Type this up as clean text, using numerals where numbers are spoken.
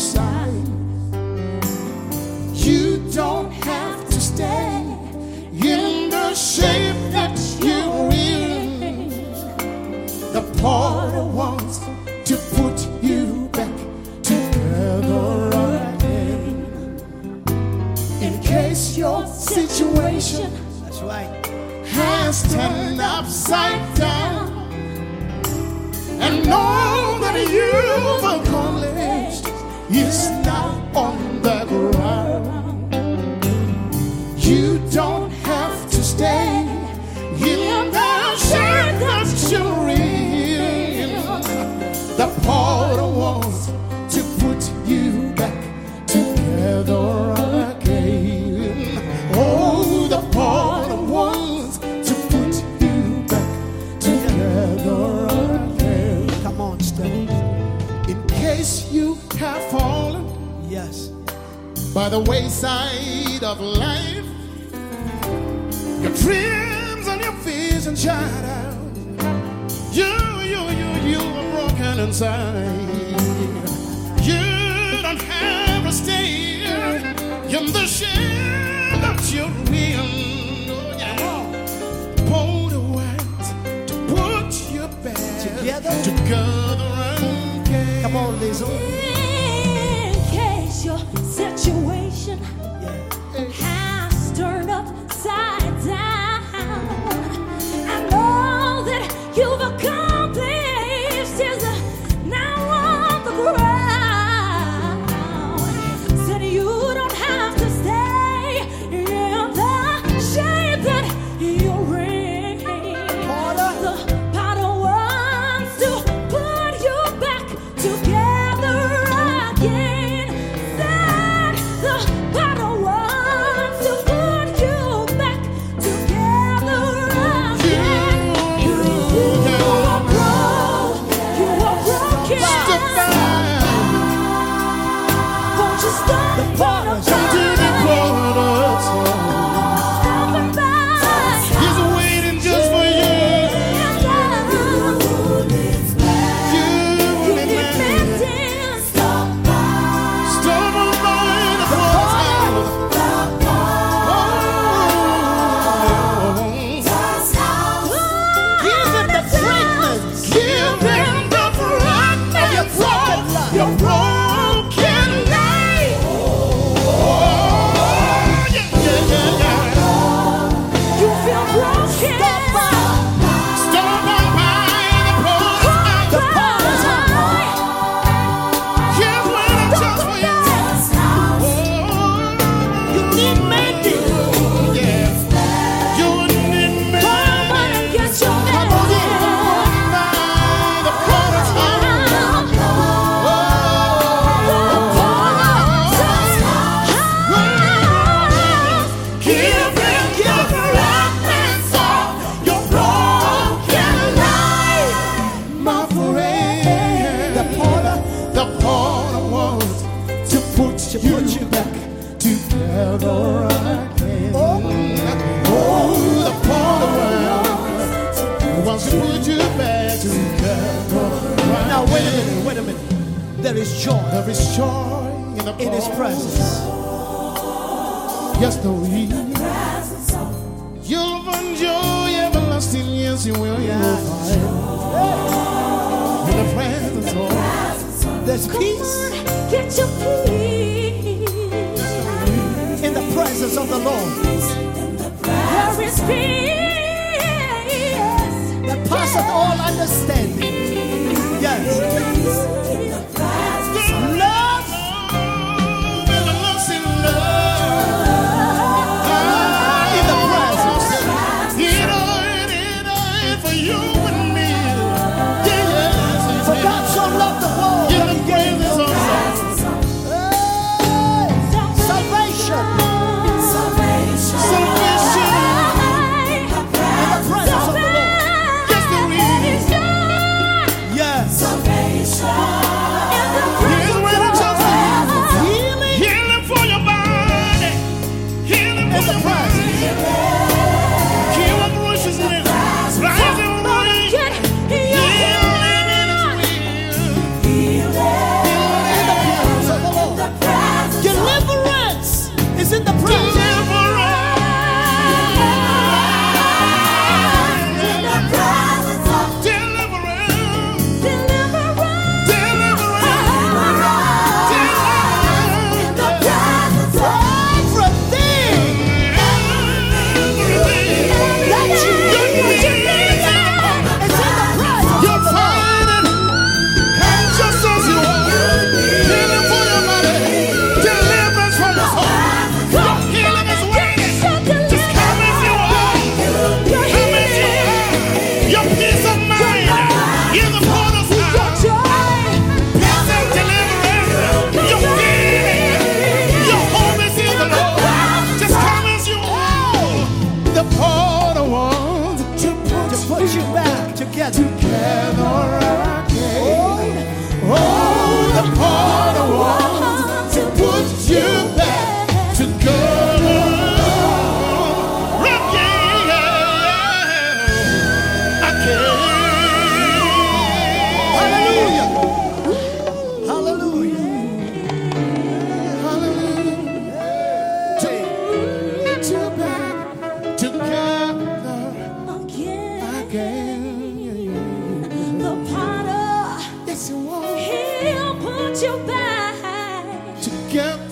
side. You don't have to stay in the shape that you're in. The potter wants to put you back together again. In case your situation, that's right, has turned upside down, and all that you've accomplished is now on the ground. You don't have to stay in the shape that you're in. The potter wants to put you back together again. Oh, the potter wants to put you back together again. Come on, Steve. In case you have fallen, yes, by the wayside of life, your dreams and your vision shattered out. You are broken inside. You don't have to stay in the shame that you're in. Oh, yeah. Pull the words to put you back together again. Come on, Lisa. In case your situation has turned upside down, and all that you've accomplished is now on the ground. Said you don't have to stay in the shape that you're in. The potter wants to put you back together again. Said the potter wants to put you back together again. You are broken. You are broken. Won't you stop and Come to the potter. stop and by? He's waiting just for you. You You need medicine. stop by the potter. Give him the fragrance. Give him the fragrance of your broken life. Oh, yeah. You feel broken. Stop by the potter. He's waiting just for you. Oh, You need medicine. yeah. You need me. Come on and get your medicine. By the potter's house. Give him your fragments of your broken life, my friend. The potter wants to put you back together again. Oh, the potter wants to put you back together. Now wait a minute. There is joy There is joy in His presence. Yes, there is. You'll enjoy everlasting, yes, you will. You will find in the presence of. There's peace Get your peace. in the presence of the Lord There is peace. that passeth all understanding. Yes. Love Everlasting love. in the presence. It died for you and me. Yes, For God so loved the world in that the He gave His presence own of Son. Hey! Salvation salvation. in the presence of the Lord. Yes, there is. Yes. get